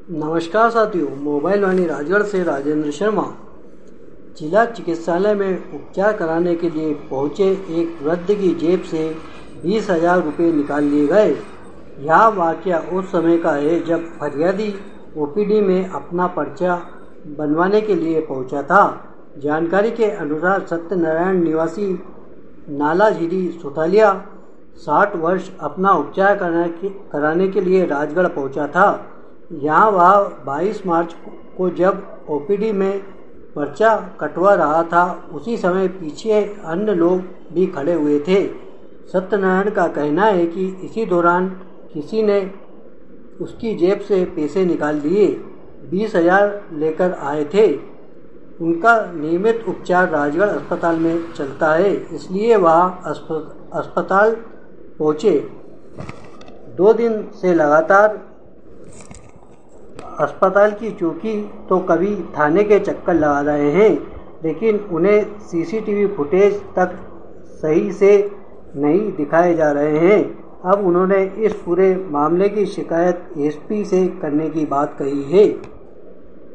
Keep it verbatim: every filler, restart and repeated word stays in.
नमस्कार साथियों, मोबाइल वाणी राजगढ़ से राजेंद्र शर्मा। जिला चिकित्सालय में उपचार कराने के लिए पहुंचे एक वृद्ध की जेब से बीस हजार रुपये निकाल लिए गए। यह वाकया उस समय का है जब फरियादी ओपीडी में अपना पर्चा बनवाने के लिए पहुंचा था। जानकारी के अनुसार सत्यनारायण निवासी नालाझिरी सुतालिया साठ वर्ष अपना उपचार कराने के लिए राजगढ़ पहुंचा था। यहाँ वह बाईस मार्च को जब ओपीडी में पर्चा कटवा रहा था, उसी समय पीछे अन्य लोग भी खड़े हुए थे। सत्यनारायण का कहना है कि इसी दौरान किसी ने उसकी जेब से पैसे निकाल लिए बीस हजार लेकर आए थे। उनका नियमित उपचार राजगढ़ अस्पताल में चलता है, इसलिए वह अस्पताल पहुँचे। दो दिन से लगातार अस्पताल की चौकी तो कभी थाने के चक्कर लगा रहे हैं, लेकिन उन्हें सीसीटीवी फुटेज तक सही से नहीं दिखाए जा रहे हैं। अब उन्होंने इस पूरे मामले की शिकायत एसपी से करने की बात कही है।